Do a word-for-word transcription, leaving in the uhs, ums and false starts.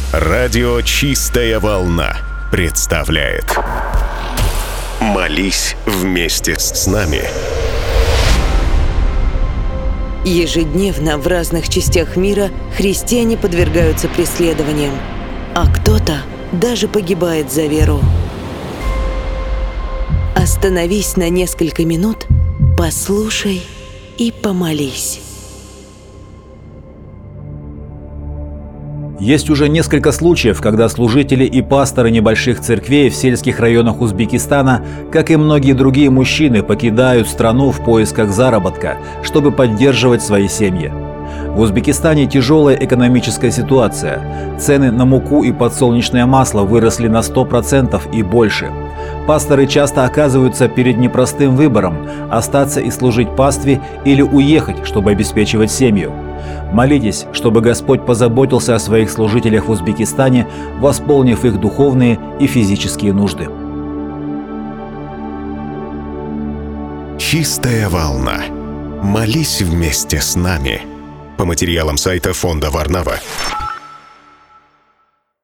Радио «Чистая волна» представляет «Молись вместе с нами». Ежедневно в разных частях мира христиане подвергаются преследованиям, а кто-то даже погибает за веру. Остановись на несколько минут, послушай и помолись. Есть уже несколько случаев, когда служители и пасторы небольших церквей в сельских районах Узбекистана, как и многие другие мужчины, покидают страну в поисках заработка, чтобы поддерживать свои семьи. В Узбекистане тяжелая экономическая ситуация. Цены на муку и подсолнечное масло выросли на сто процентов и больше. Пасторы часто оказываются перед непростым выбором – остаться и служить пастве или уехать, чтобы обеспечивать семью. Молитесь, чтобы Господь позаботился о своих служителях в Узбекистане, восполнив их духовные и физические нужды. «Чистая волна». Молись вместе с нами. По материалам сайта фонда Варнава.